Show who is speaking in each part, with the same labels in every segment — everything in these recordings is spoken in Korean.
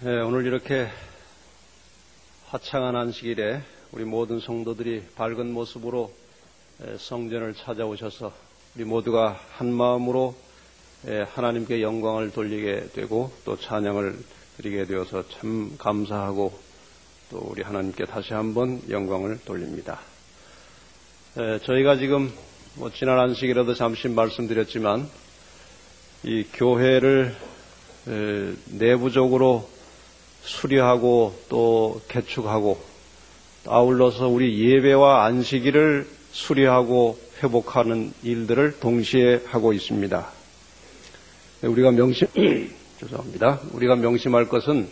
Speaker 1: 오늘 이렇게 화창한 안식일에 우리 모든 성도들이 밝은 모습으로 성전을 찾아오셔서 우리 모두가 한 마음으로 하나님께 영광을 돌리게 되고 또 찬양을 드리게 되어서 참 감사하고 또 우리 하나님께 다시 한번 영광을 돌립니다. 저희가 지금 지난 안식일에도 잠시 말씀드렸지만 이 교회를 내부적으로 수리하고 또 개축하고 아울러서 우리 예배와 안식일을 수리하고 회복하는 일들을 동시에 하고 있습니다. 우리가 죄송합니다. 우리가 명심할 것은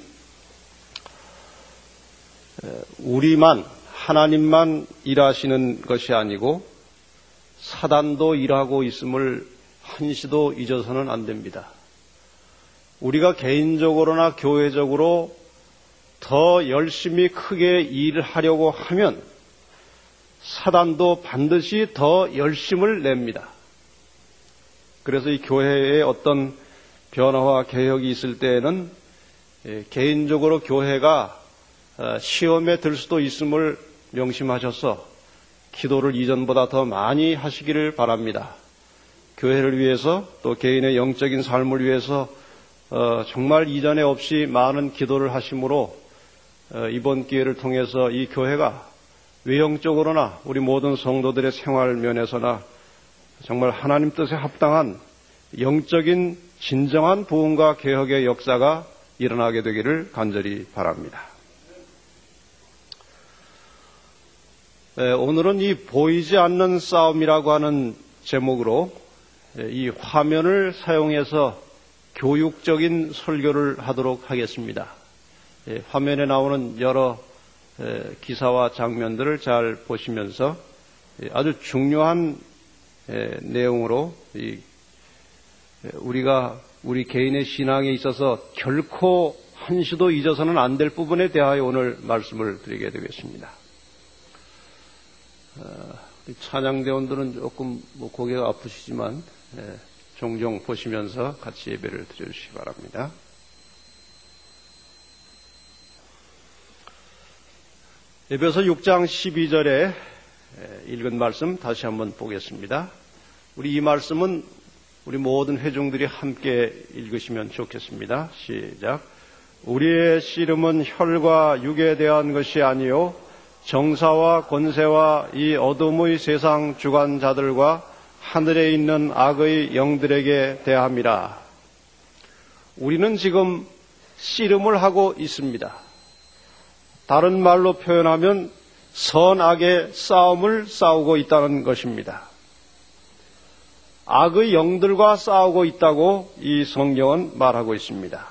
Speaker 1: 우리만 하나님만 일하시는 것이 아니고 사단도 일하고 있음을 한시도 잊어서는 안 됩니다. 우리가 개인적으로나 교회적으로 더 열심히 크게 일하려고 하면 사단도 반드시 더 열심을 냅니다. 그래서 이 교회에 어떤 변화와 개혁이 있을 때에는 개인적으로 교회가 시험에 들 수도 있음을 명심하셔서 기도를 이전보다 더 많이 하시기를 바랍니다. 교회를 위해서 또 개인의 영적인 삶을 위해서 정말 이전에 없이 많은 기도를 하심으로 이번 기회를 통해서 이 교회가 외형적으로나 우리 모든 성도들의 생활 면에서나 정말 하나님 뜻에 합당한 영적인 진정한 부흥과 개혁의 역사가 일어나게 되기를 간절히 바랍니다. 오늘은 이 보이지 않는 싸움이라고 하는 제목으로 이 화면을 사용해서 교육적인 설교를 하도록 하겠습니다. 화면에 나오는 여러 기사와 장면들을 잘 보시면서 아주 중요한 내용으로 우리가 우리 개인의 신앙에 있어서 결코 한시도 잊어서는 안 될 부분에 대하여 오늘 말씀을 드리게 되겠습니다. 찬양대원들은 조금 고개가 아프시지만 종종 보시면서 같이 예배를 드려주시기 바랍니다. 에베소 6장 12절에 읽은 말씀 다시 한번 보겠습니다. 우리 이 말씀은 우리 모든 회중들이 함께 읽으시면 좋겠습니다. 시작. 우리의 씨름은 혈과 육에 대한 것이 아니요 정사와 권세와 이 어둠의 세상 주관자들과 하늘에 있는 악의 영들에게 대함이라. 우리는 지금 씨름을 하고 있습니다. 다른 말로 표현하면 선악의 싸움을 싸우고 있다는 것입니다. 악의 영들과 싸우고 있다고 이 성경은 말하고 있습니다.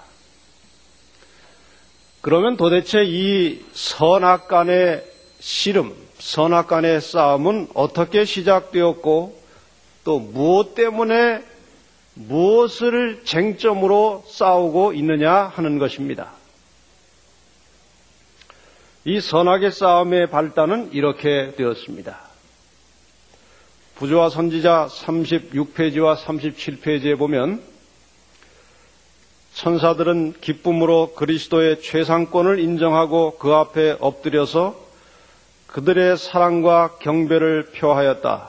Speaker 1: 그러면 도대체 이 선악 간의 씨름, 선악 간의 싸움은 어떻게 시작되었고 또 무엇 때문에 무엇을 쟁점으로 싸우고 있느냐 하는 것입니다. 이 선악의 싸움의 발단은 이렇게 되었습니다. 부조와 선지자 36페이지와 37페이지에 보면 천사들은 기쁨으로 그리스도의 최상권을 인정하고 그 앞에 엎드려서 그들의 사랑과 경배를 표하였다.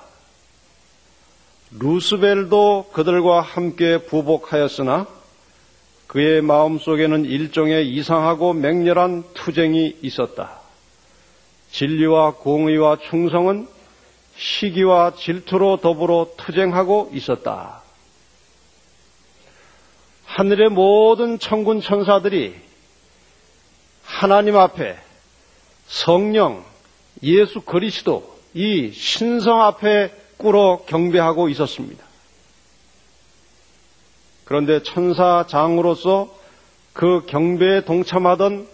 Speaker 1: 루스벨도 그들과 함께 부복하였으나 그의 마음속에는 일종의 이상하고 맹렬한 투쟁이 있었다. 진리와 공의와 충성은 시기와 질투로 더불어 투쟁하고 있었다. 하늘의 모든 천군 천사들이 하나님 앞에 성령, 예수 그리스도 이 신성 앞에 꿇어 경배하고 있었습니다. 그런데 천사장으로서 그 경배에 동참하던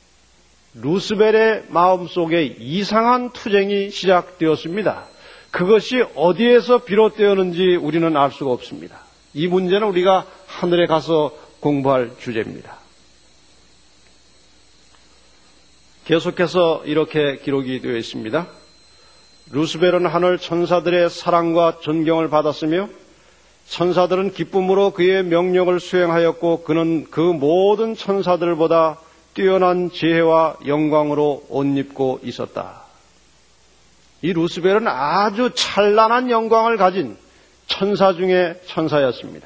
Speaker 1: 루스벨의 마음속에 이상한 투쟁이 시작되었습니다. 그것이 어디에서 비롯되었는지 우리는 알 수가 없습니다. 이 문제는 우리가 하늘에 가서 공부할 주제입니다. 계속해서 이렇게 기록이 되어 있습니다. 루스벨은 하늘 천사들의 사랑과 존경을 받았으며 천사들은 기쁨으로 그의 명령을 수행하였고 그는 그 모든 천사들보다 뛰어난 지혜와 영광으로 옷 입고 있었다. 이 루스벨은 아주 찬란한 영광을 가진 천사 중에 천사였습니다.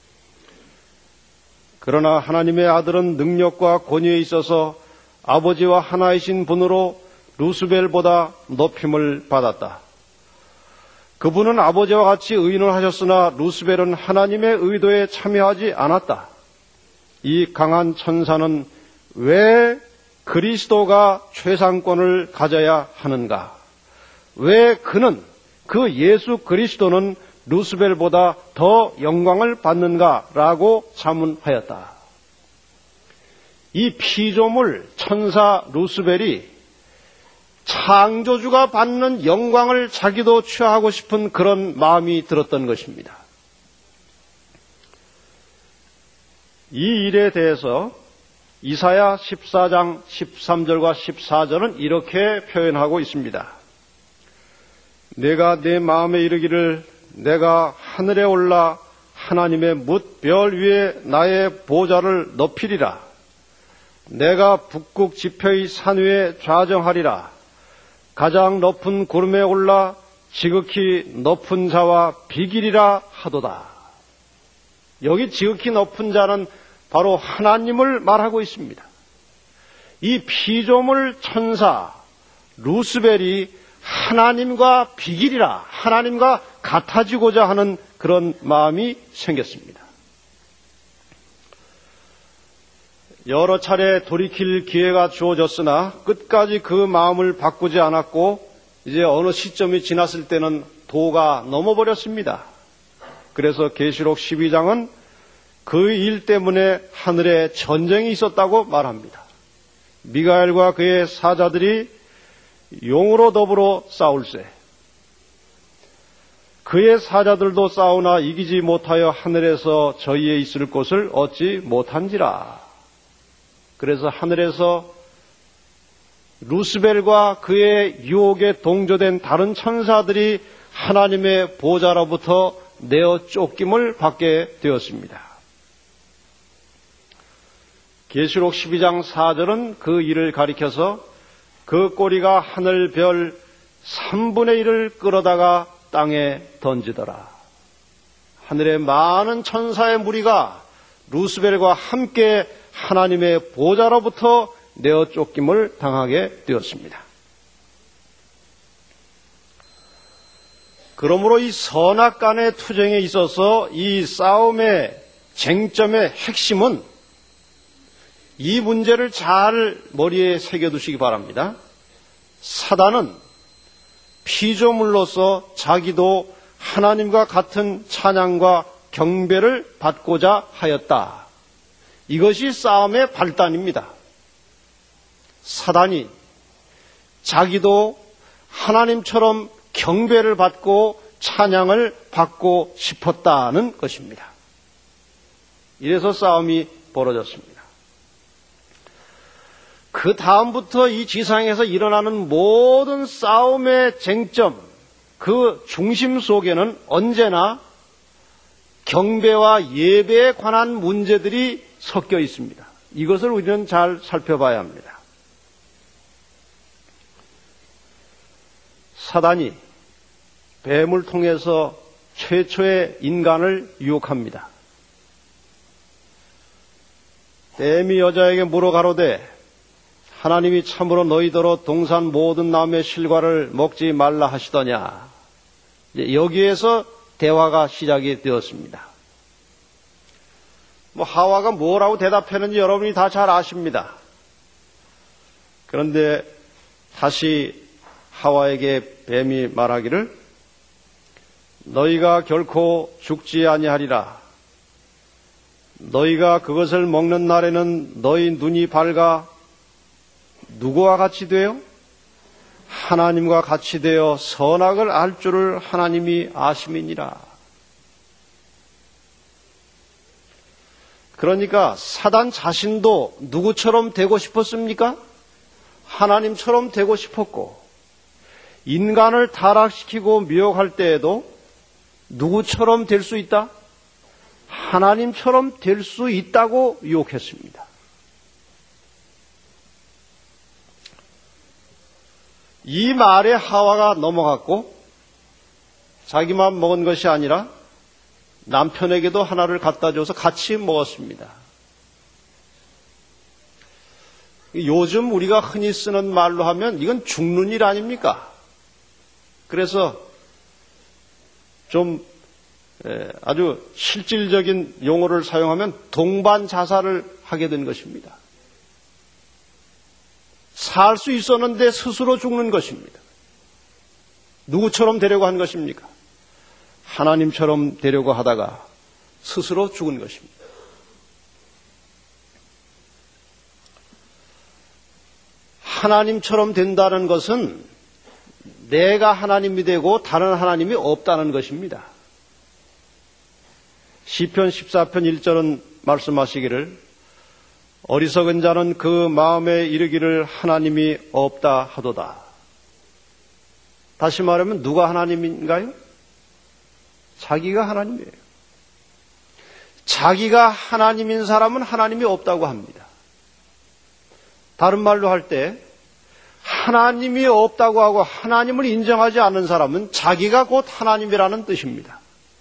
Speaker 1: 그러나 하나님의 아들은 능력과 권위에 있어서 아버지와 하나이신 분으로 루스벨보다 높임을 받았다. 그분은 아버지와 같이 의인을 하셨으나 루스벨은 하나님의 의도에 참여하지 않았다. 이 강한 천사는 왜 그리스도가 최상권을 가져야 하는가? 왜 그 예수 그리스도는 루스벨보다 더 영광을 받는가라고 자문하였다. 이 피조물 천사 루스벨이 창조주가 받는 영광을 자기도 취하고 싶은 그런 마음이 들었던 것입니다. 이 일에 대해서 이사야 14장 13절과 14절은 이렇게 표현하고 있습니다. 내가 내 마음에 이르기를 내가 하늘에 올라 하나님의 뭇 별 위에 나의 보좌를 높이리라. 내가 북극 지표의 산 위에 좌정하리라. 가장 높은 구름에 올라 지극히 높은 자와 비기리라 하도다. 여기 지극히 높은 자는 바로 하나님을 말하고 있습니다. 이 피조물 천사 루스벨이 하나님과 비기리라, 하나님과 같아지고자 하는 그런 마음이 생겼습니다. 여러 차례 돌이킬 기회가 주어졌으나 끝까지 그 마음을 바꾸지 않았고 이제 어느 시점이 지났을 때는 도가 넘어버렸습니다. 그래서 계시록 12장은 그 일 때문에 하늘에 전쟁이 있었다고 말합니다. 미가엘과 그의 사자들이 용으로 더불어 싸울세. 그의 사자들도 싸우나 이기지 못하여 하늘에서 저희의 있을 곳을 얻지 못한지라. 그래서 하늘에서 루스벨과 그의 유혹에 동조된 다른 천사들이 하나님의 보좌로부터 내어 쫓김을 받게 되었습니다. 계시록 12장 4절은 그 일을 가리켜서 그 꼬리가 하늘 별 3분의 1을 끌어다가 땅에 던지더라. 하늘의 많은 천사의 무리가 루스벨과 함께 하나님의 보좌로부터 내어 쫓김을 당하게 되었습니다. 그러므로 이 선악간의 투쟁에 있어서 이 싸움의 쟁점의 핵심은 이 문제를 잘 머리에 새겨두시기 바랍니다. 사단은 피조물로서 자기도 하나님과 같은 찬양과 경배를 받고자 하였다. 이것이 싸움의 발단입니다. 사단이 자기도 하나님처럼 경배를 받고 찬양을 받고 싶었다는 것입니다. 이래서 싸움이 벌어졌습니다. 그 다음부터 이 지상에서 일어나는 모든 싸움의 쟁점, 그 중심 속에는 언제나 경배와 예배에 관한 문제들이 섞여 있습니다. 이것을 우리는 잘 살펴봐야 합니다. 사단이 뱀을 통해서 최초의 인간을 유혹합니다. 뱀이 여자에게 물어 가로되 하나님이 참으로 너희더러 동산 모든 나무의 실과를 먹지 말라 하시더냐. 여기에서 대화가 시작이 되었습니다. 하와가 뭐라고 대답했는지 여러분이 다 잘 아십니다. 그런데 다시 하와에게 뱀이 말하기를 너희가 결코 죽지 아니하리라. 너희가 그것을 먹는 날에는 너희 눈이 밝아 누구와 같이 되어? 하나님과 같이 되어 선악을 알 줄을 하나님이 아심이니라. 그러니까 사단 자신도 누구처럼 되고 싶었습니까? 하나님처럼 되고 싶었고, 인간을 타락시키고 미혹할 때에도 누구처럼 될 수 있다? 하나님처럼 될 수 있다고 유혹했습니다. 이 말에 하와가 넘어갔고 자기만 먹은 것이 아니라 남편에게도 하나를 갖다 줘서 같이 먹었습니다. 요즘 우리가 흔히 쓰는 말로 하면 이건 죽는 일 아닙니까? 그래서 좀 아주 실질적인 용어를 사용하면 동반 자살을 하게 된 것입니다. 살 수 있었는데 스스로 죽는 것입니다. 누구처럼 되려고 한 것입니까? 하나님처럼 되려고 하다가 스스로 죽은 것입니다. 하나님처럼 된다는 것은 내가 하나님이 되고 다른 하나님이 없다는 것입니다. 시편 14편 1절은 말씀하시기를 어리석은 자는 그 마음에 이르기를 하나님이 없다 하도다. 다시 말하면 누가 하나님인가요? 자기가 하나님이에요. 자기가 하나님인 사람은 하나님이 없다고 합니다. 다른 말로 할 때 하나님이 없다고 하고 하나님을 인정하지 않는 사람은 자기가 곧 하나님이라는 뜻입니다.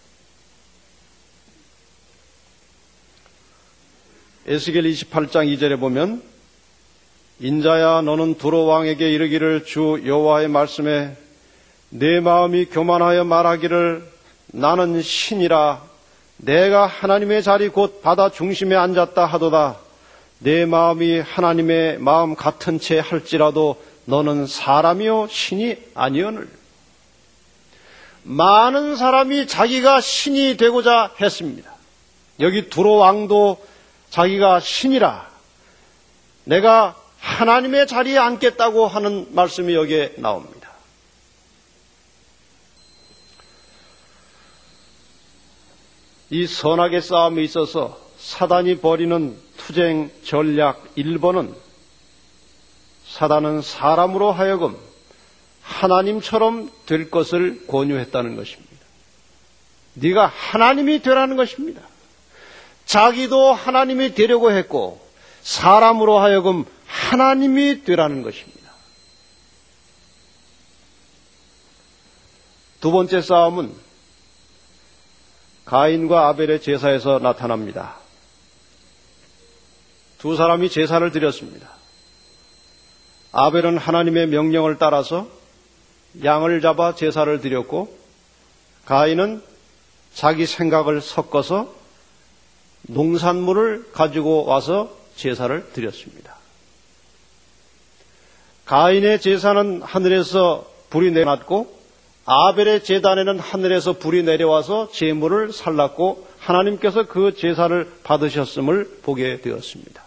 Speaker 1: 에스겔 28장 2절에 보면 인자야 너는 두로 왕에게 이르기를 주 여호와의 말씀에 내 마음이 교만하여 말하기를 나는 신이라 내가 하나님의 자리 곧 바다 중심에 앉았다 하도다. 내 마음이 하나님의 마음 같은 채 할지라도 너는 사람이요 신이 아니오늘. 많은 사람이 자기가 신이 되고자 했습니다. 여기 두로 왕도 자기가 신이라 내가 하나님의 자리에 앉겠다고 하는 말씀이 여기에 나옵니다. 이 선악의 싸움에 있어서 사단이 벌이는 투쟁 전략 1번은 사단은 사람으로 하여금 하나님처럼 될 것을 권유했다는 것입니다. 네가 하나님이 되라는 것입니다. 자기도 하나님이 되려고 했고 사람으로 하여금 하나님이 되라는 것입니다. 두 번째 싸움은 가인과 아벨의 제사에서 나타납니다. 두 사람이 제사를 드렸습니다. 아벨은 하나님의 명령을 따라서 양을 잡아 제사를 드렸고 가인은 자기 생각을 섞어서 농산물을 가지고 와서 제사를 드렸습니다. 가인의 제사는 하늘에서 불이 내려왔고 아벨의 제단에는 하늘에서 불이 내려와서 제물을 살랐고 하나님께서 그 제사를 받으셨음을 보게 되었습니다.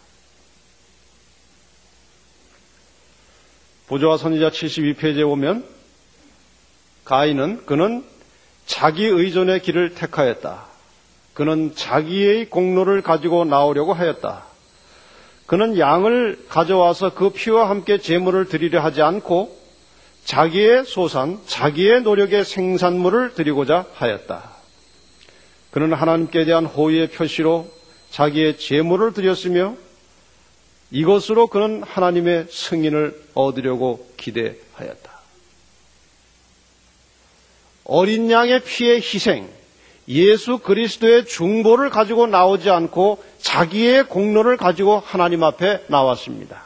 Speaker 1: 보좌와 선지자 72페이지에 보면 가인은 그는 자기 의존의 길을 택하였다. 그는 자기의 공로를 가지고 나오려고 하였다. 그는 양을 가져와서 그 피와 함께 제물을 드리려 하지 않고 자기의 소산, 자기의 노력의 생산물을 드리고자 하였다. 그는 하나님께 대한 호의의 표시로 자기의 제물을 드렸으며 이것으로 그는 하나님의 승인을 얻으려고 기대하였다. 어린 양의 피의 희생, 예수 그리스도의 중보를 가지고 나오지 않고 자기의 공로를 가지고 하나님 앞에 나왔습니다.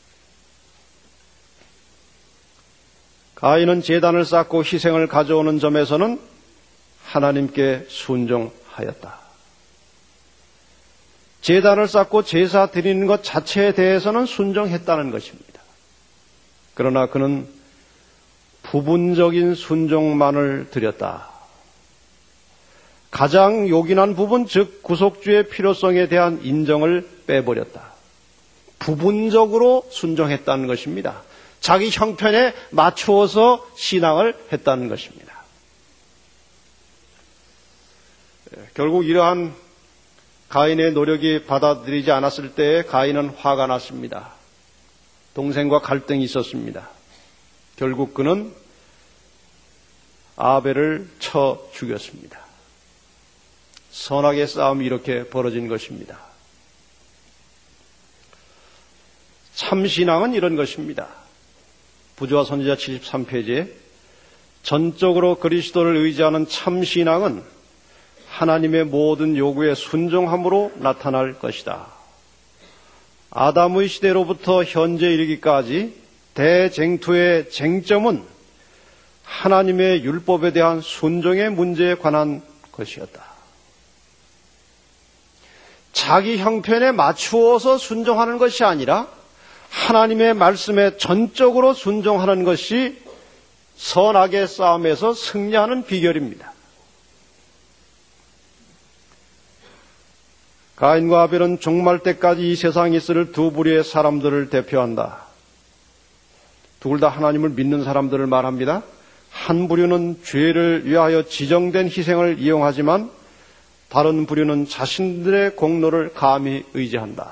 Speaker 1: 가인은 제단을 쌓고 희생을 가져오는 점에서는 하나님께 순종하였다. 제단을 쌓고 제사 드리는 것 자체에 대해서는 순종했다는 것입니다. 그러나 그는 부분적인 순종만을 드렸다. 가장 요긴한 부분, 즉 구속주의 필요성에 대한 인정을 빼버렸다. 부분적으로 순종했다는 것입니다. 자기 형편에 맞추어서 신앙을 했다는 것입니다. 결국 이러한 가인의 노력이 받아들이지 않았을 때 가인은 화가 났습니다. 동생과 갈등이 있었습니다. 결국 그는 아벨을 쳐 죽였습니다. 선악의 싸움이 이렇게 벌어진 것입니다. 참 신앙은 이런 것입니다. 부조와 선지자 73페이지에 전적으로 그리스도를 의지하는 참신앙은 하나님의 모든 요구에 순종함으로 나타날 것이다. 아담의 시대로부터 현재 이르기까지 대쟁투의 쟁점은 하나님의 율법에 대한 순종의 문제에 관한 것이었다. 자기 형편에 맞추어서 순종하는 것이 아니라 하나님의 말씀에 전적으로 순종하는 것이 선악의 싸움에서 승리하는 비결입니다. 가인과 아벨은 종말 때까지 이 세상에 있을 두 부류의 사람들을 대표한다. 둘 다 하나님을 믿는 사람들을 말합니다. 한 부류는 죄를 위하여 지정된 희생을 이용하지만 다른 부류는 자신들의 공로를 감히 의지한다.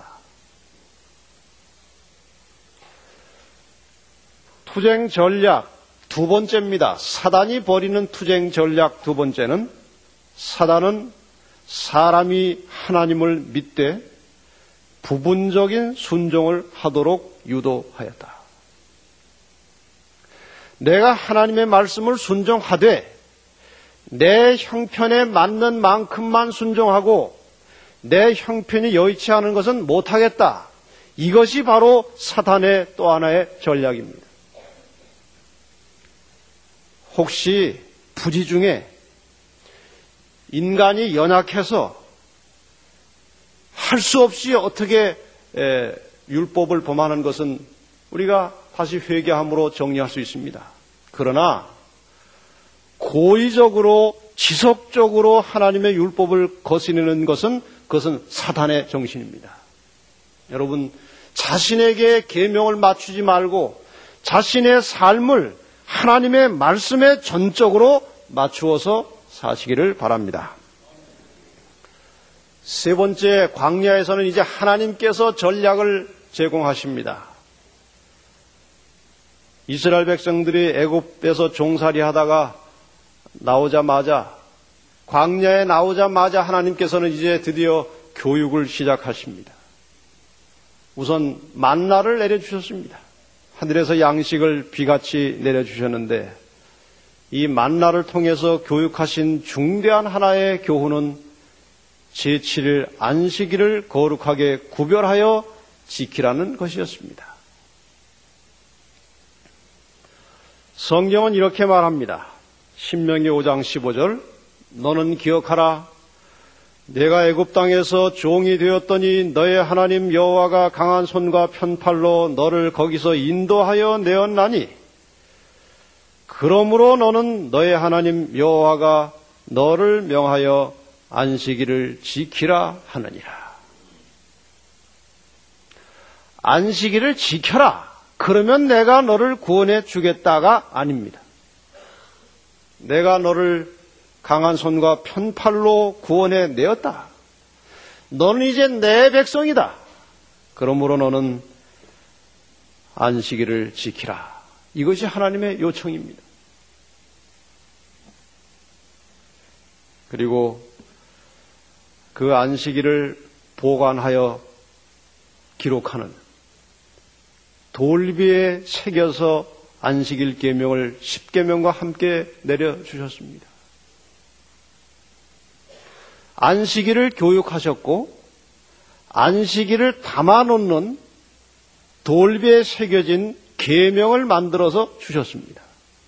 Speaker 1: 투쟁 전략 두 번째입니다. 사단이 벌이는 투쟁 전략 두 번째는 사단은 사람이 하나님을 믿되 부분적인 순종을 하도록 유도하였다. 내가 하나님의 말씀을 순종하되 내 형편에 맞는 만큼만 순종하고 내 형편이 여의치 않은 것은 못하겠다. 이것이 바로 사단의 또 하나의 전략입니다. 혹시 부지 중에 인간이 연약해서 할 수 없이 어떻게 율법을 범하는 것은 우리가 다시 회개함으로 정리할 수 있습니다. 그러나 고의적으로 지속적으로 하나님의 율법을 거스르는 것은 그것은 사단의 정신입니다. 여러분, 자신에게 계명을 맞추지 말고 자신의 삶을 하나님의 말씀에 전적으로 맞추어서 사시기를 바랍니다. 세 번째, 광야에서는 이제 하나님께서 전략을 제공하십니다. 이스라엘 백성들이 애굽에서 종살이 하다가 나오자마자, 광야에 나오자마자 하나님께서는 이제 드디어 교육을 시작하십니다. 우선 만나를 내려주셨습니다. 하늘에서 양식을 비같이 내려주셨는데 이 만나를 통해서 교육하신 중대한 하나의 교훈은 제7일 안식일을 거룩하게 구별하여 지키라는 것이었습니다. 성경은 이렇게 말합니다. 신명기 5장 15절 너는 기억하라. 내가 애굽 땅에서 종이 되었더니 너의 하나님 여호와가 강한 손과 편팔로 너를 거기서 인도하여 내었나니 그러므로 너는 너의 하나님 여호와가 너를 명하여 안식일을 지키라 하느니라. 안식일을 지켜라. 그러면 내가 너를 구원해 주겠다가 아닙니다. 내가 너를 강한 손과 편팔로 구원해 내었다. 너는 이제 내 백성이다. 그러므로 너는 안식일을 지키라. 이것이 하나님의 요청입니다. 그리고 그 안식일을 보관하여 기록하는 돌비에 새겨서 안식일 계명을 10계명과 함께 내려주셨습니다. 안식일을 교육하셨고 안식일을 담아놓는 돌비에 새겨진 계명을 만들어서 주셨습니다.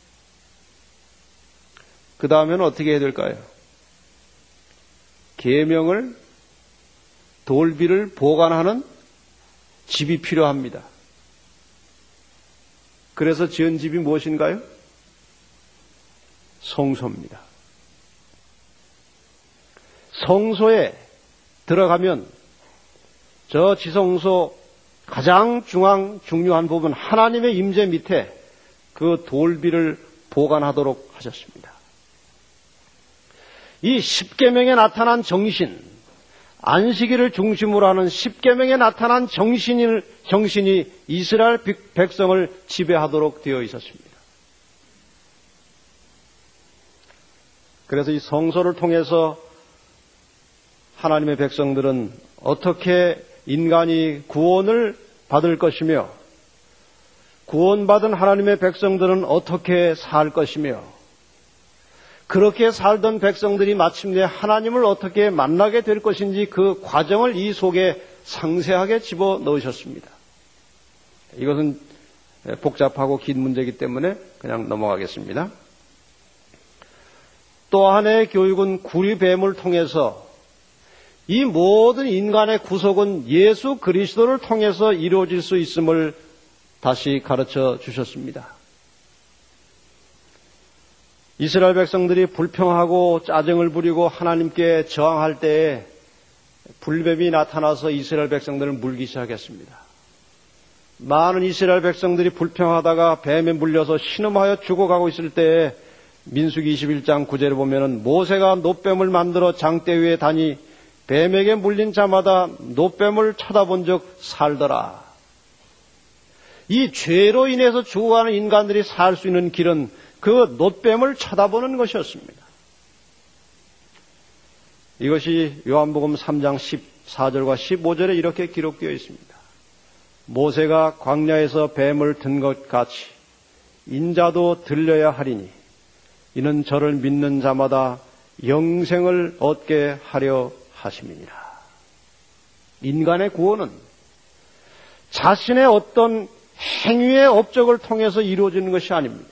Speaker 1: 그 다음에는 어떻게 해야 될까요? 계명을 돌비를 보관하는 집이 필요합니다. 그래서 지은 집이 무엇인가요? 성소입니다. 성소에 들어가면 저 지성소 가장 중요한 부분 하나님의 임재 밑에 그 돌비를 보관하도록 하셨습니다. 이 십계명에 나타난 정신, 안식일을 중심으로 하는 십계명에 나타난 정신이 이스라엘 백성을 지배하도록 되어 있었습니다. 그래서 이 성소를 통해서 하나님의 백성들은 어떻게 인간이 구원을 받을 것이며 구원받은 하나님의 백성들은 어떻게 살 것이며 그렇게 살던 백성들이 마침내 하나님을 어떻게 만나게 될 것인지 그 과정을 이 속에 상세하게 집어넣으셨습니다. 이것은 복잡하고 긴 문제이기 때문에 그냥 넘어가겠습니다. 또 하나의 교육은 구리뱀을 통해서 이 모든 인간의 구속은 예수 그리스도를 통해서 이루어질 수 있음을 다시 가르쳐 주셨습니다. 이스라엘 백성들이 불평하고 짜증을 부리고 하나님께 저항할 때에 불뱀이 나타나서 이스라엘 백성들을 물기 시작했습니다. 많은 이스라엘 백성들이 불평하다가 뱀에 물려서 신음하여 죽어가고 있을 때에 민수기 21장 9절에 보면은 모세가 놋뱀을 만들어 장대 위에 다니 뱀에게 물린 자마다 놋뱀을 쳐다본 적 살더라. 이 죄로 인해서 죽어가는 인간들이 살 수 있는 길은 그 놋뱀을 쳐다보는 것이었습니다. 이것이 요한복음 3장 14절과 15절에 이렇게 기록되어 있습니다. 모세가 광야에서 뱀을 든 것 같이 인자도 들려야 하리니 이는 저를 믿는 자마다 영생을 얻게 하려 하심이니라. 인간의 구원은 자신의 어떤 행위의 업적을 통해서 이루어지는 것이 아닙니다.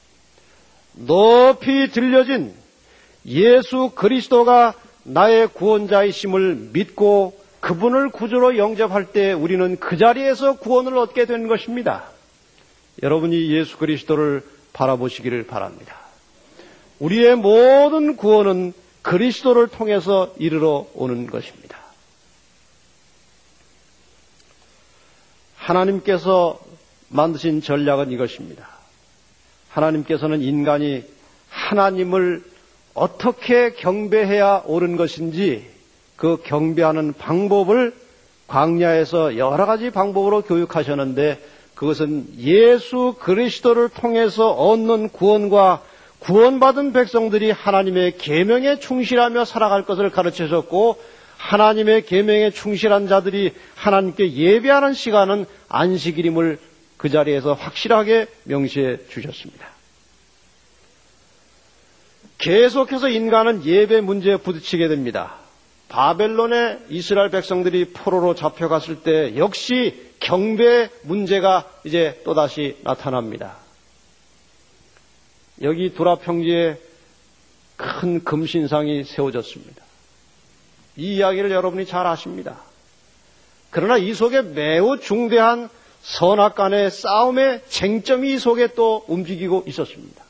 Speaker 1: 높이 들려진 예수 그리스도가 나의 구원자이심을 믿고 그분을 구주로 영접할 때 우리는 그 자리에서 구원을 얻게 되는 것입니다. 여러분이 예수 그리스도를 바라보시기를 바랍니다. 우리의 모든 구원은 그리스도를 통해서 이르러 오는 것입니다. 하나님께서 만드신 전략은 이것입니다. 하나님께서는 인간이 하나님을 어떻게 경배해야 옳은 것인지 그 경배하는 방법을 광야에서 여러 가지 방법으로 교육하셨는데 그것은 예수 그리스도를 통해서 얻는 구원과 구원받은 백성들이 하나님의 계명에 충실하며 살아갈 것을 가르치셨고 하나님의 계명에 충실한 자들이 하나님께 예배하는 시간은 안식일임을 그 자리에서 확실하게 명시해 주셨습니다. 계속해서 인간은 예배 문제에 부딪히게 됩니다. 바벨론에 이스라엘 백성들이 포로로 잡혀갔을 때 역시 경배 문제가 이제 또다시 나타납니다. 여기 두라 평지에 큰 금신상이 세워졌습니다. 이 이야기를 여러분이 잘 아십니다. 그러나 이 속에 매우 중대한 선악 간의 싸움의 쟁점이 이 속에 또 움직이고 있었습니다.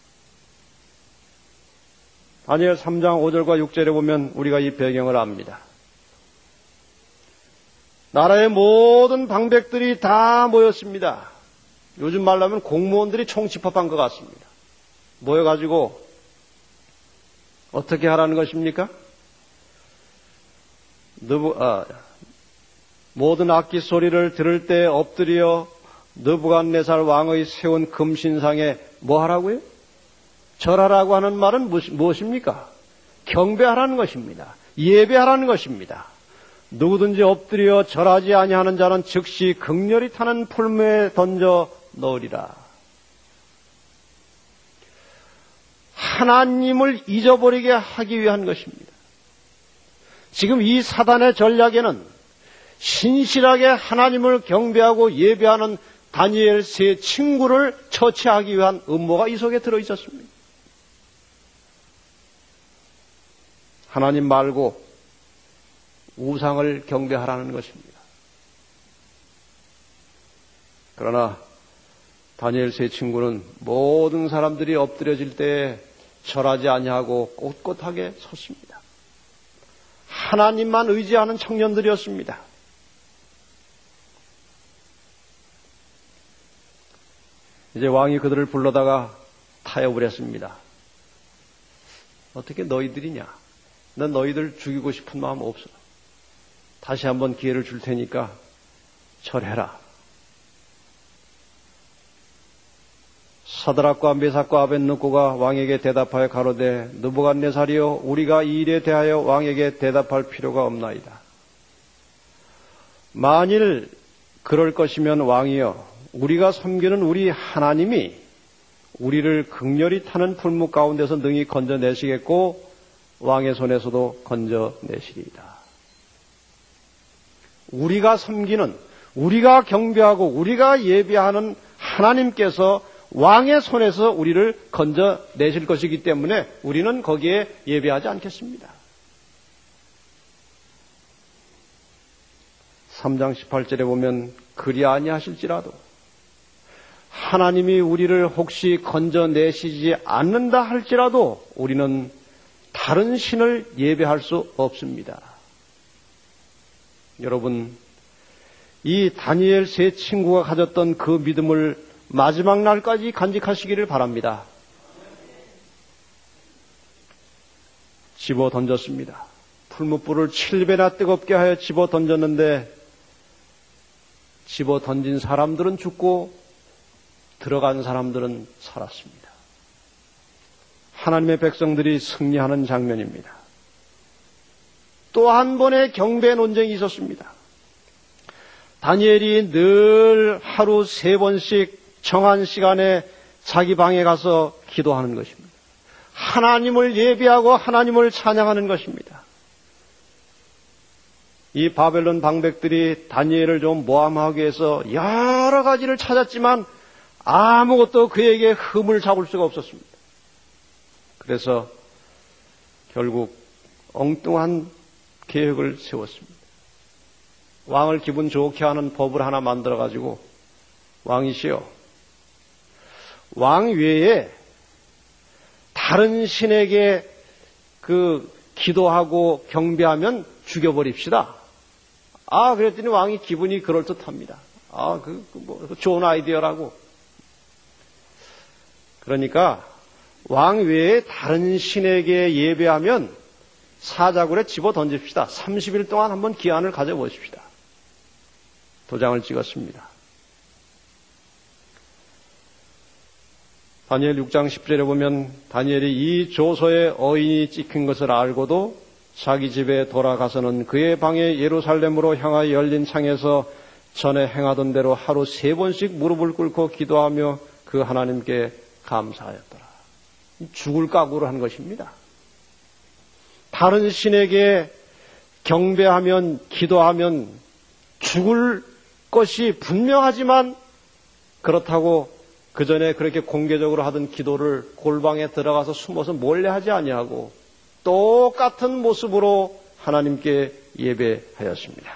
Speaker 1: 다니엘 3장 5절과 6절에 보면 우리가 이 배경을 압니다. 나라의 모든 방백들이 다 모였습니다. 요즘 말로 하면 공무원들이 총집합한 것 같습니다. 모여가지고 어떻게 하라는 것입니까? 모든 악기 소리를 들을 때 엎드려 느부갓네살 왕의 세운 금신상에 뭐 하라고요? 절하라고 하는 말은 무엇입니까? 경배하라는 것입니다. 예배하라는 것입니다. 누구든지 엎드려 절하지 아니하는 자는 즉시 극렬히 타는 풀무에 던져 넣으리라. 하나님을 잊어버리게 하기 위한 것입니다. 지금 이 사단의 전략에는 신실하게 하나님을 경배하고 예배하는 다니엘 세 친구를 처치하기 위한 음모가 이 속에 들어있었습니다. 하나님 말고 우상을 경배하라는 것입니다. 그러나 다니엘 세 친구는 모든 사람들이 엎드려질 때에 절하지 아니하고 꼿꼿하게 섰습니다. 하나님만 의지하는 청년들이었습니다. 이제 왕이 그들을 불러다가 타협을 했습니다. 어떻게 너희들이냐? 난 너희들 죽이고 싶은 마음 없어. 다시 한번 기회를 줄 테니까 절해라. 사드락과 메삭과 아벳느고가 왕에게 대답하여 가로되 느부갓네살이여 우리가 이 일에 대하여 왕에게 대답할 필요가 없나이다. 만일 그럴 것이면 왕이여 우리가 섬기는 우리 하나님이 우리를 극렬히 타는 풀무 가운데서 능히 건져내시겠고 왕의 손에서도 건져내시리이다. 우리가 섬기는, 우리가 경배하고 우리가 예배하는 하나님께서 왕의 손에서 우리를 건져내실 것이기 때문에 우리는 거기에 예배하지 않겠습니다. 3장 18절에 보면 그리 아니하실지라도 하나님이 우리를 혹시 건져내시지 않는다 할지라도 우리는 다른 신을 예배할 수 없습니다. 여러분, 이 다니엘 세 친구가 가졌던 그 믿음을 마지막 날까지 간직하시기를 바랍니다. 집어 던졌습니다. 풀무불을 7배나 뜨겁게 하여 집어 던졌는데 집어 던진 사람들은 죽고 들어간 사람들은 살았습니다. 하나님의 백성들이 승리하는 장면입니다. 또 한 번의 경배 논쟁이 있었습니다. 다니엘이 늘 하루 3번씩 정한 시간에 자기 방에 가서 기도하는 것입니다. 하나님을 예배하고 하나님을 찬양하는 것입니다. 이 바벨론 방백들이 다니엘을 좀 모함하기 위해서 여러 가지를 찾았지만 아무것도 그에게 흠을 잡을 수가 없었습니다. 그래서 결국 엉뚱한 계획을 세웠습니다. 왕을 기분 좋게 하는 법을 하나 만들어가지고 왕이시여, 왕 외에 다른 신에게 기도하고 경배하면 죽여버립시다. 그랬더니 왕이 기분이 그럴듯합니다. 좋은 아이디어라고. 그러니까 왕 외에 다른 신에게 예배하면 사자굴에 집어 던집시다. 30일 동안 한번 기한을 가져보십시다. 도장을 찍었습니다. 다니엘 6장 10절에 보면 다니엘이 이 조서에 어인이 찍힌 것을 알고도 자기 집에 돌아가서는 그의 방에 예루살렘으로 향하여 열린 창에서 전에 행하던 대로 하루 3번씩 무릎을 꿇고 기도하며 그 하나님께 감사하였더라. 죽을 각오를 한 것입니다. 다른 신에게 경배하면, 기도하면 죽을 것이 분명하지만 그렇다고 그 전에 그렇게 공개적으로 하던 기도를 골방에 들어가서 숨어서 몰래 하지 아니하고 똑같은 모습으로 하나님께 예배하였습니다.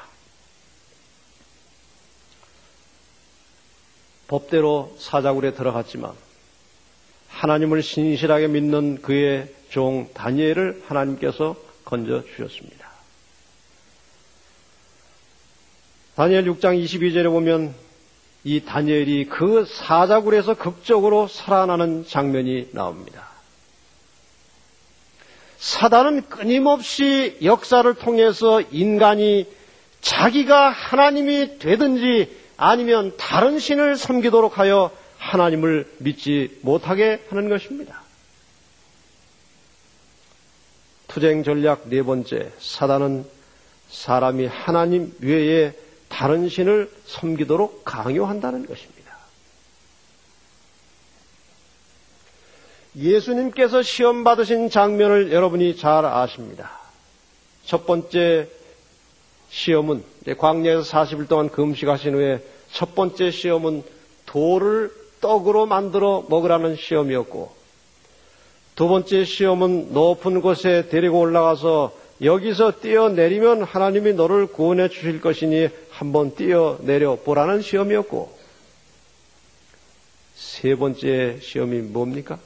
Speaker 1: 법대로 사자굴에 들어갔지만 하나님을 신실하게 믿는 그의 종 다니엘을 하나님께서 건져주셨습니다. 다니엘 6장 22절에 보면 이 다니엘이 그 사자굴에서 극적으로 살아나는 장면이 나옵니다. 사단은 끊임없이 역사를 통해서 인간이 자기가 하나님이 되든지 아니면 다른 신을 섬기도록 하여 하나님을 믿지 못하게 하는 것입니다. 투쟁 전략 4번째, 사단은 사람이 하나님 외에 다른 신을 섬기도록 강요한다는 것입니다. 예수님께서 시험 받으신 장면을 여러분이 잘 아십니다. 첫 번째 시험은 광야에서 40일 동안 금식하신 후에 첫 번째 시험은 돌을 떡으로 만들어 먹으라는 시험이었고, 두 번째 시험은 높은 곳에 데리고 올라가서 여기서 뛰어내리면 하나님이 너를 구원해 주실 것이니 한번 뛰어내려 보라는 시험이었고, 세 번째 시험이 뭡니까?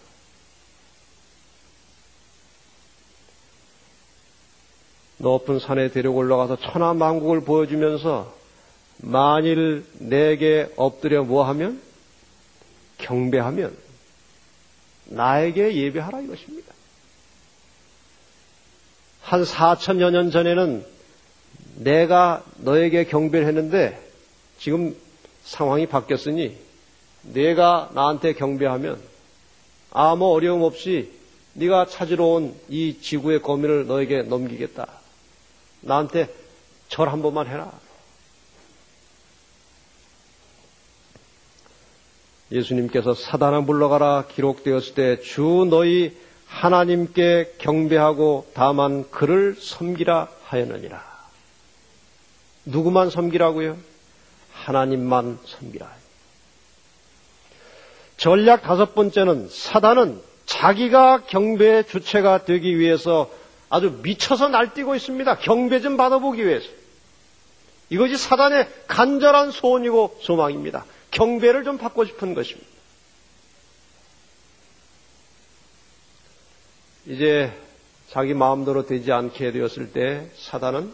Speaker 1: 높은 산에 데리고 올라가서 천하만국을 보여주면서 만일 내게 엎드려 뭐하면? 경배하면 나에게 예배하라 이것입니다. 한 4천여 년 전에는 내가 너에게 경배를 했는데 지금 상황이 바뀌었으니 내가 나한테 경배하면 아무 어려움 없이 네가 찾으러 온 이 지구의 거민을 너에게 넘기겠다. 나한테 절 한 번만 해라. 예수님께서 사단아 물러가라 기록되었을 때 주 너희 하나님께 경배하고 다만 그를 섬기라 하였느니라. 누구만 섬기라고요? 하나님만 섬기라. 전략 5번째는 사단은 자기가 경배의 주체가 되기 위해서 아주 미쳐서 날뛰고 있습니다. 경배 좀 받아보기 위해서. 이것이 사단의 간절한 소원이고 소망입니다. 경배를 좀 받고 싶은 것입니다. 이제 자기 마음대로 되지 않게 되었을 때 사단은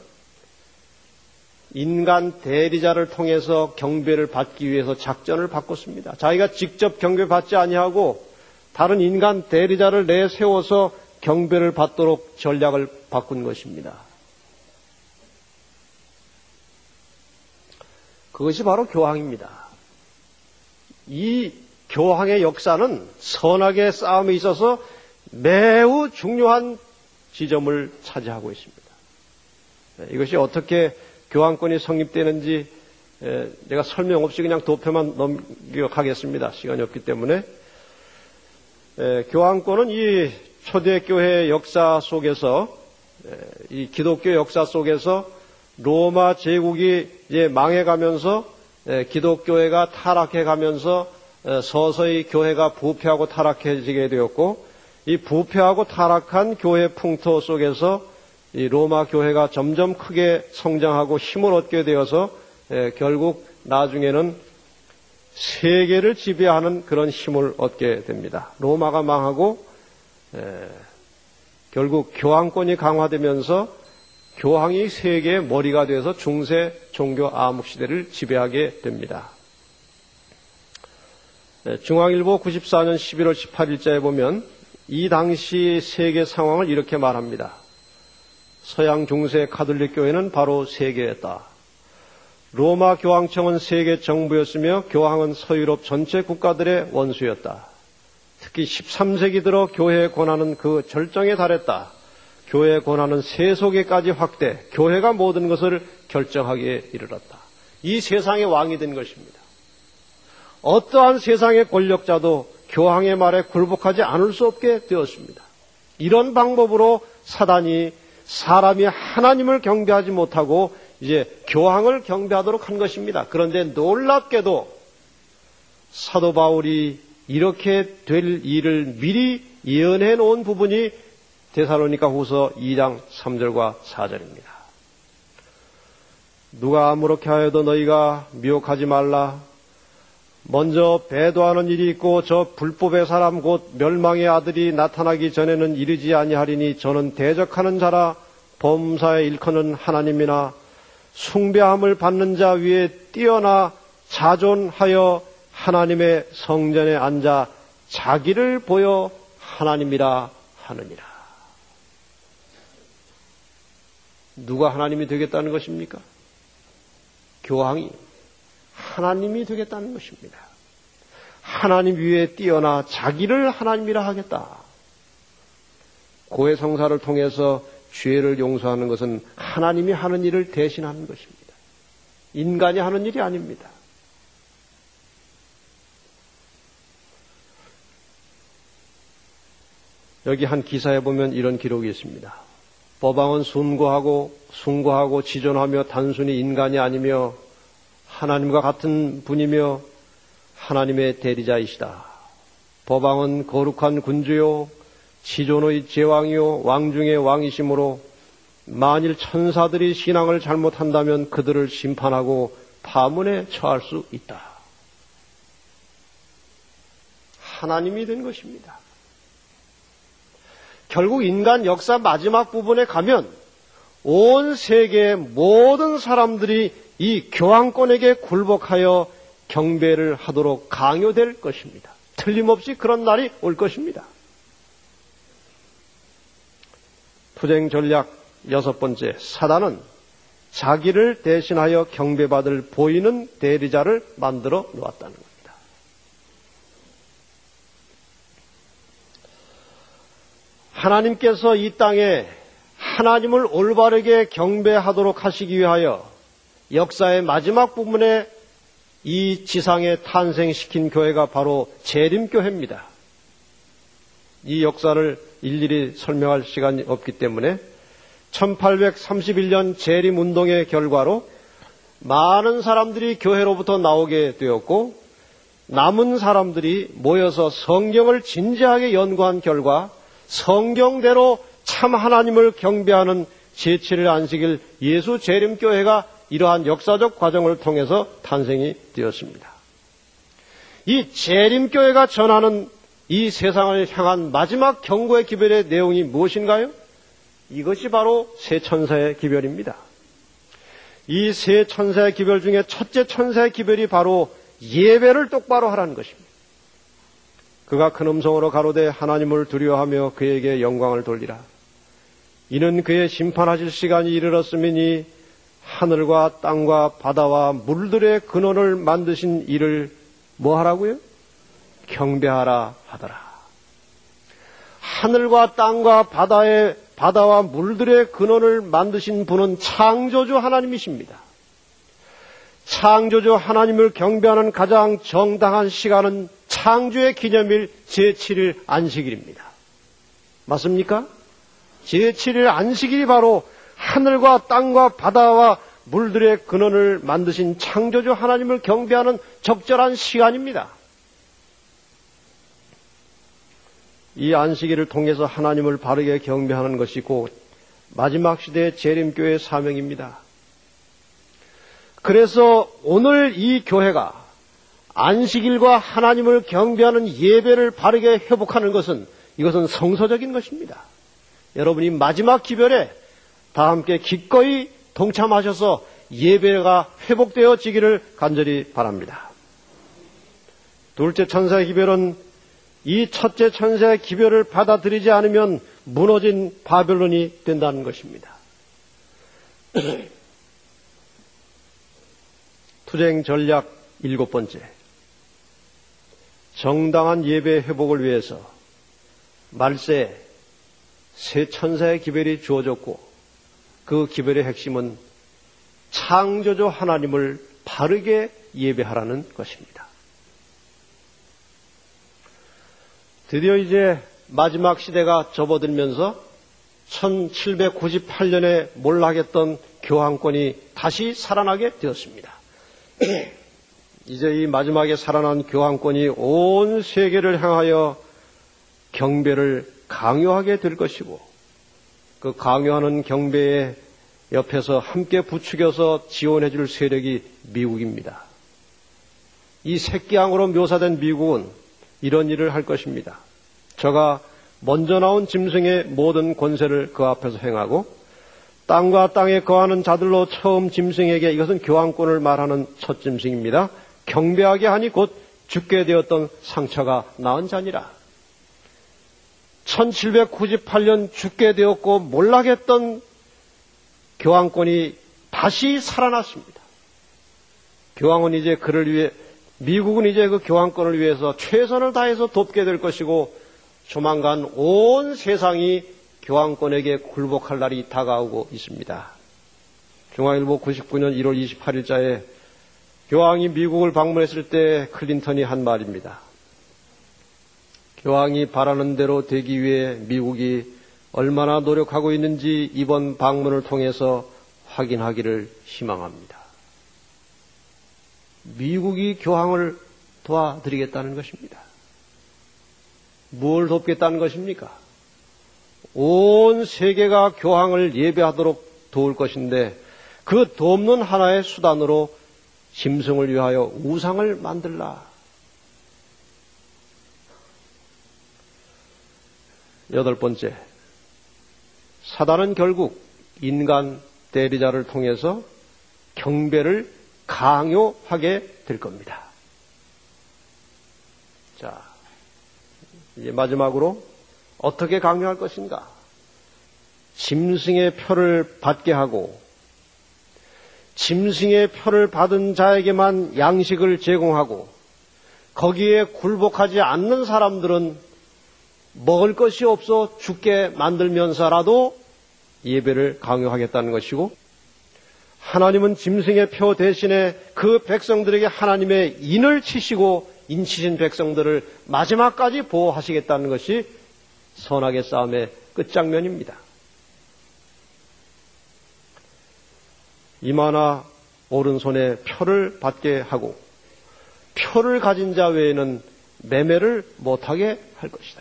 Speaker 1: 인간 대리자를 통해서 경배를 받기 위해서 작전을 바꿨습니다. 자기가 직접 경배받지 아니하고 다른 인간 대리자를 내세워서 경배를 받도록 전략을 바꾼 것입니다. 그것이 바로 교황입니다. 이 교황의 역사는 선악의 싸움에 있어서 매우 중요한 지점을 차지하고 있습니다. 이것이 어떻게 교황권이 성립되는지 제가 설명 없이 그냥 도표만 넘겨가겠습니다. 시간이 없기 때문에. 교황권은 이 초대교회 역사 속에서, 이 기독교 역사 속에서 로마 제국이 이제 망해가면서 기독교회가 타락해가면서 서서히 교회가 부패하고 타락해지게 되었고, 이 부패하고 타락한 교회 풍토 속에서 이 로마 교회가 점점 크게 성장하고 힘을 얻게 되어서 결국 나중에는 세계를 지배하는 그런 힘을 얻게 됩니다. 로마가 망하고 결국 교황권이 강화되면서 교황이 세계의 머리가 되어서 중세 종교 암흑시대를 지배하게 됩니다. 중앙일보 94년 11월 18일자에 보면 이 당시 세계 상황을 이렇게 말합니다. 서양 중세 가톨릭 교회는 바로 세계였다. 로마 교황청은 세계 정부였으며 교황은 서유럽 전체 국가들의 원수였다. 특히 13세기 들어 교회의 권한은 그 절정에 달했다. 교회의 권한은 세속에까지 확대, 교회가 모든 것을 결정하기에 이르렀다. 이 세상의 왕이 된 것입니다. 어떠한 세상의 권력자도 교황의 말에 굴복하지 않을 수 없게 되었습니다. 이런 방법으로 사단이 사람이 하나님을 경배하지 못하고 이제 교황을 경배하도록 한 것입니다. 그런데 놀랍게도 사도 바울이 이렇게 될 일을 미리 예언해 놓은 부분이 데살로니가 후서 2장 3절과 4절입니다. 누가 아무렇게 하여도 너희가 미혹하지 말라. 먼저 배도하는 일이 있고 저 불법의 사람 곧 멸망의 아들이 나타나기 전에는 이르지 아니하리니 저는 대적하는 자라 범사에 일컫는 하나님이나 숭배함을 받는 자 위에 뛰어나 자존하여 하나님의 성전에 앉아 자기를 보여 하나님이라 하느니라. 누가 하나님이 되겠다는 것입니까? 교황이 하나님이 되겠다는 것입니다. 하나님 위에 뛰어나 자기를 하나님이라 하겠다. 고해성사를 통해서 죄를 용서하는 것은 하나님이 하는 일을 대신하는 것입니다. 인간이 하는 일이 아닙니다. 여기 한 기사에 보면 이런 기록이 있습니다. 법왕은 숭고하고 지존하며 단순히 인간이 아니며 하나님과 같은 분이며 하나님의 대리자이시다. 법왕은 거룩한 군주요 지존의 제왕이요 왕 중의 왕이시므로 만일 천사들이 신앙을 잘못한다면 그들을 심판하고 파문에 처할 수 있다. 하나님이 된 것입니다. 결국 인간 역사 마지막 부분에 가면 온 세계의 모든 사람들이 이 교황권에게 굴복하여 경배를 하도록 강요될 것입니다. 틀림없이 그런 날이 올 것입니다. 투쟁 전략 6번째, 사단은 자기를 대신하여 경배받을 보이는 대리자를 만들어 놓았다는 겁니다. 하나님께서 이 땅에 하나님을 올바르게 경배하도록 하시기 위하여 역사의 마지막 부분에
Speaker 2: 이 지상에 탄생시킨 교회가 바로 재림교회입니다. 이 역사를 일일이 설명할 시간이 없기 때문에 1831년 재림운동의 결과로 많은 사람들이 교회로부터 나오게 되었고 남은 사람들이 모여서 성경을 진지하게 연구한 결과 성경대로 참 하나님을 경배하는 제7일 안식일 예수 재림교회가 이러한 역사적 과정을 통해서 탄생이 되었습니다. 이 재림교회가 전하는 이 세상을 향한 마지막 경고의 기별의 내용이 무엇인가요? 이것이 바로 세 천사의 기별입니다. 이 세 천사의 기별 중에 첫째 천사의 기별이 바로 예배를 똑바로 하라는 것입니다. 그가 큰 음성으로 가로되 하나님을 두려워하며 그에게 영광을 돌리라. 이는 그의 심판하실 시간이 이르렀음이니 하늘과 땅과 바다와 물들의 근원을 만드신 이를 뭐 하라고요? 경배하라 하더라. 하늘과 땅과 바다와 물들의 근원을 만드신 분은 창조주 하나님이십니다. 창조주 하나님을 경배하는 가장 정당한 시간은 창조의 기념일 제7일 안식일입니다. 맞습니까? 제7일 안식일이 바로 하늘과 땅과 바다와 물들의 근원을 만드신 창조주 하나님을 경배하는 적절한 시간입니다. 이 안식일을 통해서 하나님을 바르게 경배하는 것이 곧 마지막 시대의 재림교회의 사명입니다. 그래서 오늘 이 교회가 안식일과 하나님을 경배하는 예배를 바르게 회복하는 것은 이것은 성서적인 것입니다. 여러분이 마지막 기별에 다 함께 기꺼이 동참하셔서 예배가 회복되어지기를 간절히 바랍니다. 둘째 천사의 기별은 이 첫째 천사의 기별을 받아들이지 않으면 무너진 바벨론이 된다는 것입니다. 투쟁 전략 7번째. 정당한 예배 회복을 위해서 말세에 세 천사의 기별이 주어졌고 그 기별의 핵심은 창조주 하나님을 바르게 예배하라는 것입니다. 드디어 이제 마지막 시대가 접어들면서 1798년에 몰락했던 교황권이 다시 살아나게 되었습니다. 이제 이 마지막에 살아난 교황권이 온 세계를 향하여 경배를 강요하게 될 것이고 그 강요하는 경배의 옆에서 함께 부추겨서 지원해 줄 세력이 미국입니다. 이 새끼양으로 묘사된 미국은 이런 일을 할 것입니다. 저가 먼저 나온 짐승의 모든 권세를 그 앞에서 행하고 땅과 땅에 거하는 자들로 처음 짐승에게, 이것은 교황권을 말하는 첫 짐승입니다, 경배하게 하니 곧 죽게 되었던 상처가 나은 자니라. 1798년 죽게 되었고 몰락했던 교황권이 다시 살아났습니다. 교황은 이제 그를 위해, 미국은 이제 그 교황권을 위해서 최선을 다해서 돕게 될 것이고 조만간 온 세상이 교황권에게 굴복할 날이 다가오고 있습니다. 중앙일보 99년 1월 28일자에 교황이 미국을 방문했을 때 클린턴이 한 말입니다. 교황이 바라는 대로 되기 위해 미국이 얼마나 노력하고 있는지 이번 방문을 통해서 확인하기를 희망합니다. 미국이 교황을 도와드리겠다는 것입니다. 뭘 돕겠다는 것입니까? 온 세계가 교황을 예배하도록 도울 것인데 그 돕는 하나의 수단으로 짐승을 위하여 우상을 만들라. 8번째, 사단은 결국 인간 대리자를 통해서 경배를 강요하게 될 겁니다. 자, 이제 마지막으로 어떻게 강요할 것인가? 짐승의 표를 받게 하고 짐승의 표를 받은 자에게만 양식을 제공하고 거기에 굴복하지 않는 사람들은 먹을 것이 없어 죽게 만들면서라도 예배를 강요하겠다는 것이고, 하나님은 짐승의 표 대신에 그 백성들에게 하나님의 인을 치시고 인치신 백성들을 마지막까지 보호하시겠다는 것이 선악의 싸움의 끝장면입니다. 이마나 오른손에 표를 받게 하고 표를 가진 자 외에는 매매를 못하게 할 것이다.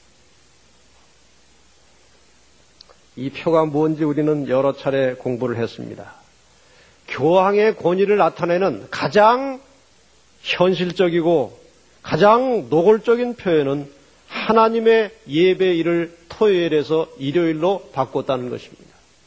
Speaker 2: 이 표가 뭔지 우리는 여러 차례 공부를 했습니다. 교황의 권위를 나타내는 가장 현실적이고 가장 노골적인 표현은 하나님의 예배일을 토요일에서 일요일로 바꿨다는 것입니다.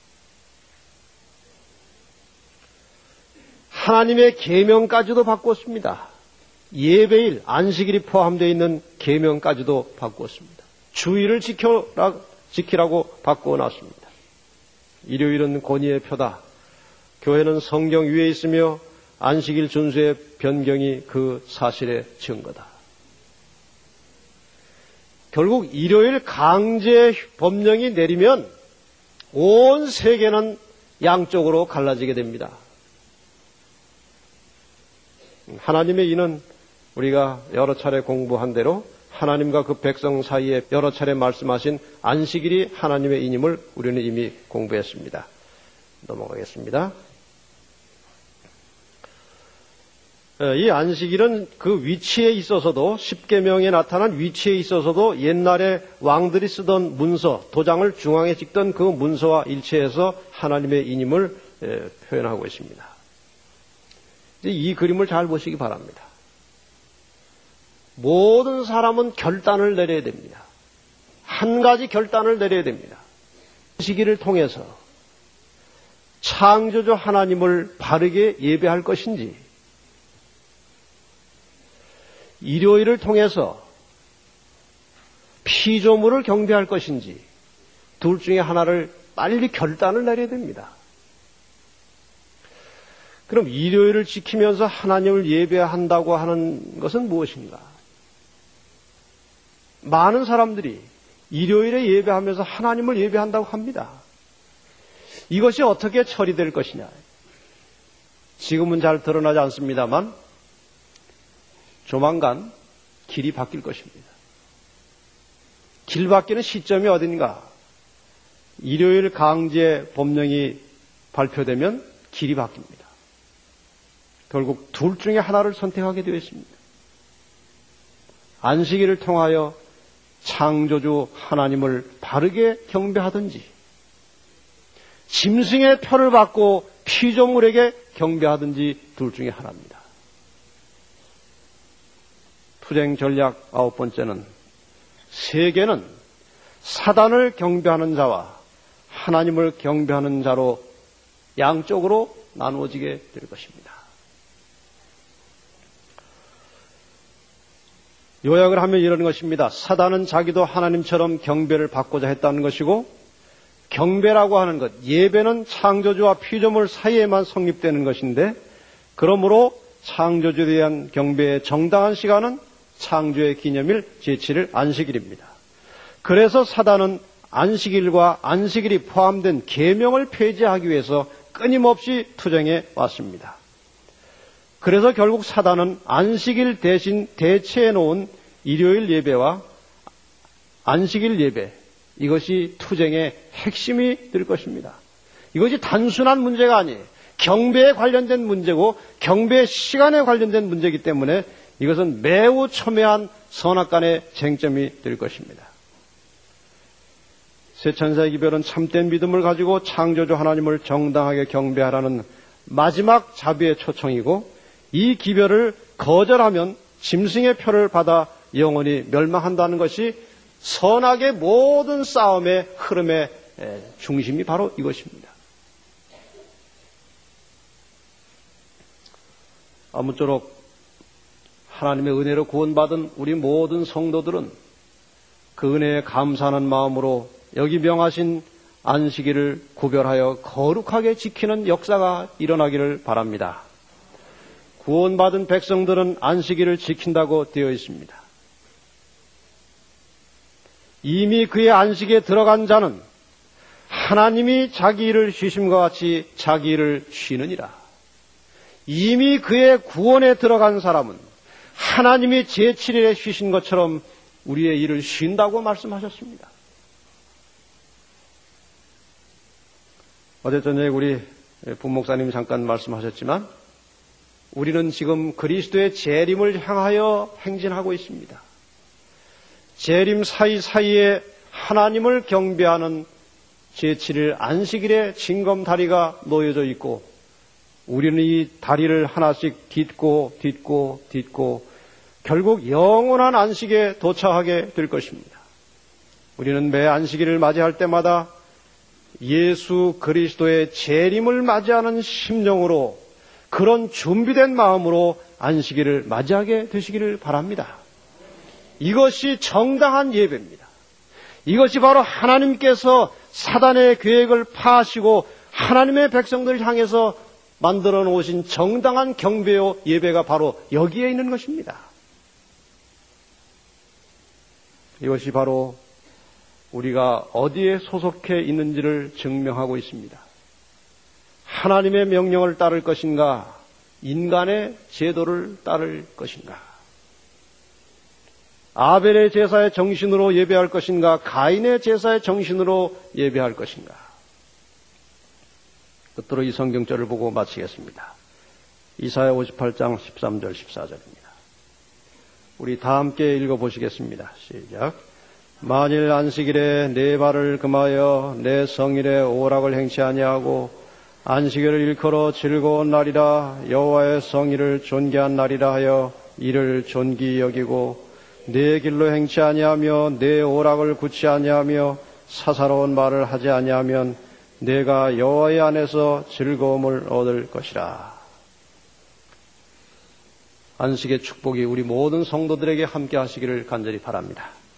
Speaker 2: 하나님의 계명까지도 바꿨습니다. 예배일, 안식일이 포함되어 있는 계명까지도 바꿨습니다. 주일을 지키라고 바꿔놨습니다. 일요일은 권위의 표다. 교회는 성경 위에 있으며 안식일 준수의 변경이 그 사실의 증거다. 결국 일요일 강제 법령이 내리면 온 세계는 양쪽으로 갈라지게 됩니다. 하나님의 인은 우리가 여러 차례 공부한 대로 하나님과 그 백성 사이에 여러 차례 말씀하신 안식일이 하나님의 인임을 우리는 이미 공부했습니다. 넘어가겠습니다. 이 안식일은 그 위치에 있어서도 십계명에 나타난 위치에 있어서도 옛날에 왕들이 쓰던 문서, 도장을 중앙에 찍던 그 문서와 일치해서 하나님의 인임을 표현하고 있습니다. 이 그림을 잘 보시기 바랍니다. 모든 사람은 결단을 내려야 됩니다. 한 가지 결단을 내려야 됩니다. 안식일을 통해서 창조주 하나님을 바르게 예배할 것인지, 일요일을 통해서 피조물을 경배할 것인지, 둘 중에 하나를 빨리 결단을 내려야 됩니다. 그럼 일요일을 지키면서 하나님을 예배한다고 하는 것은 무엇인가? 많은 사람들이 일요일에 예배하면서 하나님을 예배한다고 합니다. 이것이 어떻게 처리될 것이냐? 지금은 잘 드러나지 않습니다만 조만간 길이 바뀔 것입니다. 길 바뀌는 시점이 어딘가? 일요일 강제 법령이 발표되면 길이 바뀝니다. 결국 둘 중에 하나를 선택하게 되어 있습니다. 안식일을 통하여 창조주 하나님을 바르게 경배하든지, 짐승의 표를 받고 피조물에게 경배하든지 둘 중에 하나입니다. 투쟁 전략 9번째는 세계는 사단을 경배하는 자와 하나님을 경배하는 자로 양쪽으로 나누어지게 될 것입니다. 요약을 하면 이런 것입니다. 사단은 자기도 하나님처럼 경배를 받고자 했다는 것이고, 경배라고 하는 것, 예배는 창조주와 피조물 사이에만 성립되는 것인데, 그러므로 창조주에 대한 경배의 정당한 시간은 창조의 기념일 제7일 안식일입니다. 그래서 사단은 안식일과 안식일이 포함된 계명을 폐지하기 위해서 끊임없이 투쟁해 왔습니다. 그래서 결국 사단은 안식일 대신 대체해 놓은 일요일 예배와 안식일 예배, 이것이 투쟁의 핵심이 될 것입니다. 이것이 단순한 문제가 아니에요. 경배에 관련된 문제고 경배 시간에 관련된 문제이기 때문에 이것은 매우 첨예한 선악간의 쟁점이 될 것입니다. 새 천사의 기별은 참된 믿음을 가지고 창조주 하나님을 정당하게 경배하라는 마지막 자비의 초청이고, 이 기별을 거절하면 짐승의 표를 받아 영원히 멸망한다는 것이 선악의 모든 싸움의 흐름의 중심이 바로 이것입니다. 아무쪼록 하나님의 은혜로 구원받은 우리 모든 성도들은 그 은혜에 감사하는 마음으로 여기 명하신 안식일을 구별하여 거룩하게 지키는 역사가 일어나기를 바랍니다. 구원받은 백성들은 안식일을 지킨다고 되어 있습니다. 이미 그의 안식에 들어간 자는 하나님이 자기 일을 쉬심과 같이 자기 일을 쉬느니라. 이미 그의 구원에 들어간 사람은 하나님이 제7일에 쉬신 것처럼 우리의 일을 쉰다고 말씀하셨습니다. 어제 저녁에 우리 부목사님이 잠깐 말씀하셨지만 우리는 지금 그리스도의 재림을 향하여 행진하고 있습니다. 재림 사이사이에 하나님을 경배하는 제7일 안식일의 징검다리가 놓여져 있고 우리는 이 다리를 하나씩 딛고 결국 영원한 안식에 도착하게 될 것입니다. 우리는 매 안식일을 맞이할 때마다 예수 그리스도의 재림을 맞이하는 심령으로 그런 준비된 마음으로 안식일을 맞이하게 되시기를 바랍니다. 이것이 정당한 예배입니다. 이것이 바로 하나님께서 사단의 계획을 파하시고 하나님의 백성들을 향해서 만들어 놓으신 정당한 경배요 예배가 바로 여기에 있는 것입니다. 이것이 바로 우리가 어디에 소속해 있는지를 증명하고 있습니다. 하나님의 명령을 따를 것인가, 인간의 제도를 따를 것인가, 아벨의 제사의 정신으로 예배할 것인가, 가인의 제사의 정신으로 예배할 것인가. 끝으로 이 성경절을 보고 마치겠습니다. 이사야 58장 13절 14절입니다. 우리 다 함께 읽어보시겠습니다. 시작. 만일 안식일에 내 발을 금하여 내 성일에 오락을 행치 아니하고 안식일을 일컬어 즐거운 날이라 여호와의 성일을 존귀한 날이라 하여 이를 존귀 여기고 내 길로 행치 아니하며 내 오락을 굳지 아니하며 사사로운 말을 하지 아니하면 내가 여호와의 안에서 즐거움을 얻을 것이라. 안식의 축복이 우리 모든 성도들에게 함께 하시기를 간절히 바랍니다.